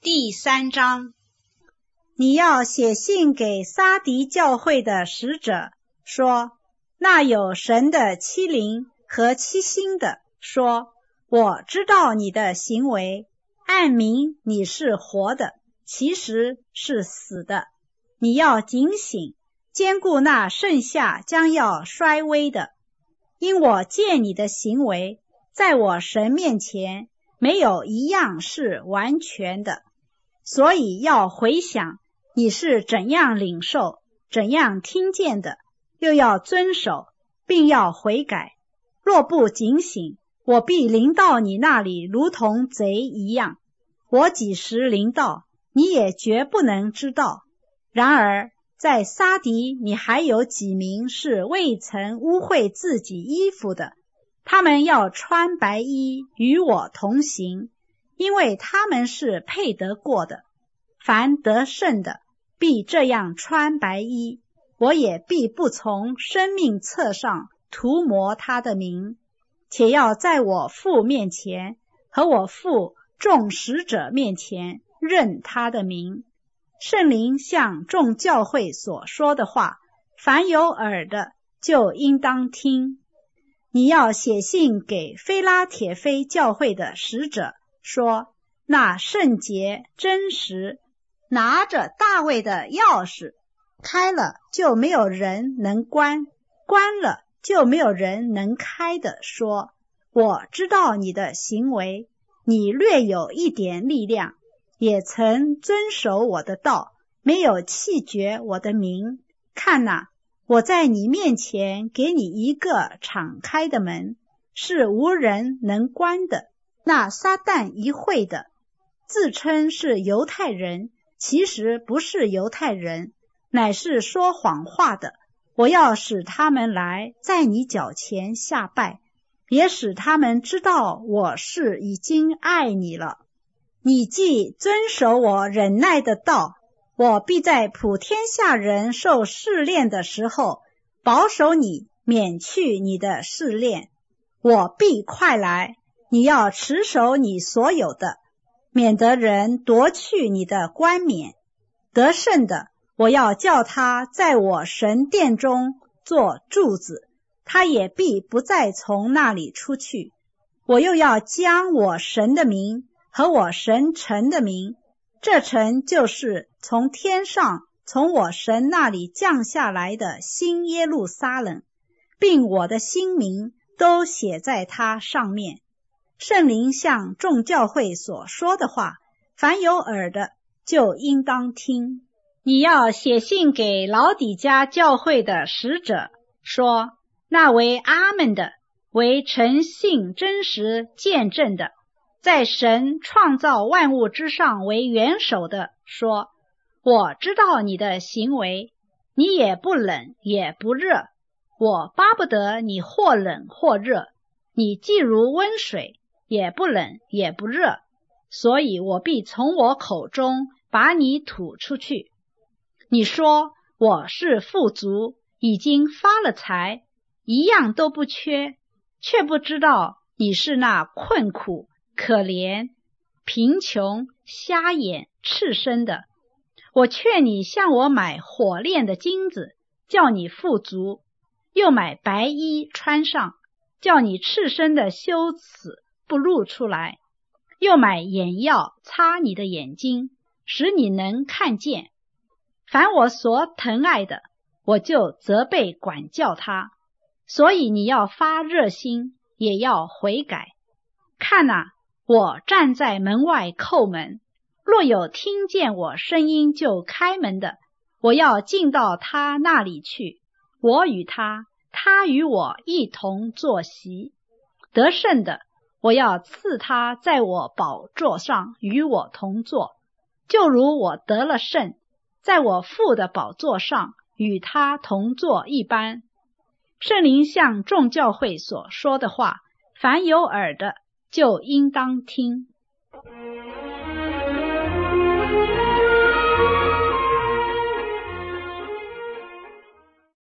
第3章， 你要写信给撒狄教会的使者，说，那有神的七灵和七星的说，我知道你的行为，暗明你是活的，其实是死的。你要警醒，坚固那剩下将要衰微的。因我见你的行为，在我神面前没有一样是完全的，所以要回想你是怎样领受，怎样听见的，又要遵守，并要悔改。若不警醒，我必临到你那里如同贼一样。我几时临到，你也绝不能知道。然而在撒狄，你还有几名是未曾污秽自己衣服的，他们要穿白衣与我同行，因为他们是配得过的。凡得胜的，必这样穿白衣，我也必不从生命册上涂抹他的名，且要在我父面前和我父众使者面前认他的名。圣灵向众教会所说的话，凡有耳的就应当听。你要写信给非拉铁非教会的使者，说，那圣洁真实拿着大卫的钥匙，开了就没有人能关，关了就没有人能开的说，我知道你的行为，你略有一点力量，也曾遵守我的道，没有弃绝我的名。看哪，我在你面前给你一个敞开的门，是无人能关的。那撒旦一会的，自称是犹太人，其实不是犹太人，乃是说谎话的。我要使他们来在你脚前下拜，也使他们知道我是已经爱你了。你既遵守我忍耐的道，我必在普天下人受试炼的时候，保守你，免去你的试炼。我必快来，你要持守你所有的，免得人夺去你的冠冕。得胜的，我要叫他在我神殿中做柱子，他也必不再从那里出去。我又要将我神的名和我神城的名，这城就是从天上从我神那里降下来的新耶路撒冷，并我的新名都写在它上面。圣灵向众教会所说的话，凡有耳的就应当听。你要写信给老底嘉教会的使者，说，那为阿们的，为诚信真实见证的，在神创造万物之上为元首的说，我知道你的行为，你也不冷也不热，我巴不得你或冷或热，你既如温水，也不冷也不热，所以我必从我口中把你吐出去。你说，我是富足，已经发了财，一样都不缺，却不知道你是那困苦可怜贫穷瞎眼赤身的。我劝你向我买火炼的金子，叫你富足，又买白衣穿上，叫你赤身的羞耻不露出来，又买眼药擦你的眼睛，使你能看见。凡我所疼爱的，我就责备管教他。所以你要发热心，也要悔改。看哪，我站在门外叩门，若有听见我声音就开门的，我要进到他那里去，我与他，他与我一同坐席。得胜的，我要赐他在我宝座上与我同坐，就如我得了胜，在我父的宝座上与他同坐一般。圣灵向众教会所说的话，凡有耳的就应当听。